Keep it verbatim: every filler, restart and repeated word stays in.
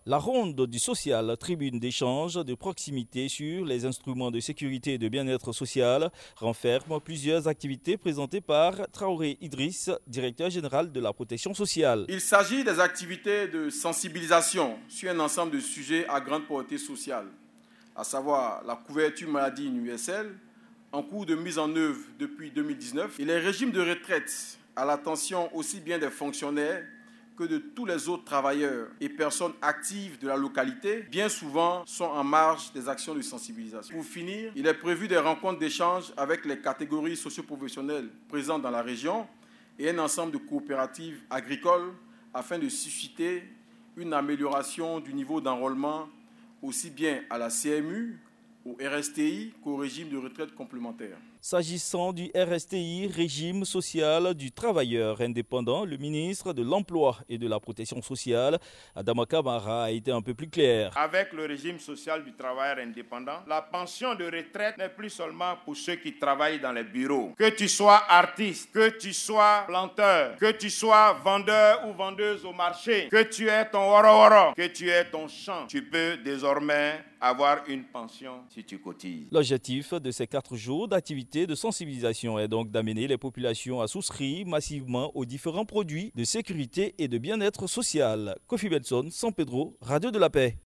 La ronde du social, tribune d'échange de proximité sur les instruments de sécurité et de bien-être social, renferme plusieurs activités présentées par Traoré Idriss, directeur général de la protection sociale. Il s'agit des activités de sensibilisation sur un ensemble de sujets à grande portée sociale, à savoir la couverture maladie universelle, en cours de mise en œuvre depuis deux mille dix-neuf, et les régimes de retraite à l'attention aussi bien des fonctionnaires que de tous les autres travailleurs et personnes actives de la localité, bien souvent sont en marge des actions de sensibilisation. Pour finir, il est prévu des rencontres d'échange avec les catégories socio-professionnelles présentes dans la région et un ensemble de coopératives agricoles afin de susciter une amélioration du niveau d'enrôlement aussi bien à la C M U, au R S T I qu'au régime de retraite complémentaire. S'agissant du R S T I, régime social du travailleur indépendant, le ministre de l'Emploi et de la Protection sociale, Adama Kamara, a été un peu plus clair. Avec le régime social du travailleur indépendant, la pension de retraite n'est plus seulement pour ceux qui travaillent dans les bureaux. Que tu sois artiste, que tu sois planteur, que tu sois vendeur ou vendeuse au marché, que tu aies ton woro-woro, que tu aies ton champ, tu peux désormais avoir une pension si tu cotises. L'objectif de ces quatre jours d'activité de sensibilisation est donc d'amener les populations à souscrire massivement aux différents produits de sécurité et de bien-être social. Kofi Benson, San Pedro, Radio de la Paix.